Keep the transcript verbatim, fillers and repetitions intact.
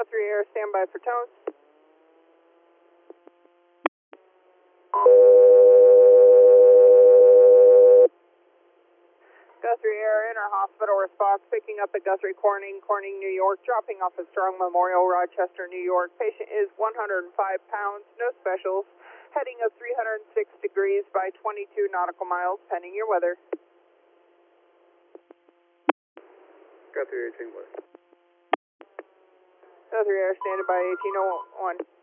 Guthrie Air, standby for tones. Guthrie Air, inter-hospital response, picking up at Guthrie Corning, Corning, New York, dropping off at Strong Memorial, Rochester, New York. Patient is one hundred five pounds, no specials, heading of three hundred six degrees by twenty-two nautical miles, pending your weather. Guthrie eighteen West. Guthrie Air, standing by eighteen oh one.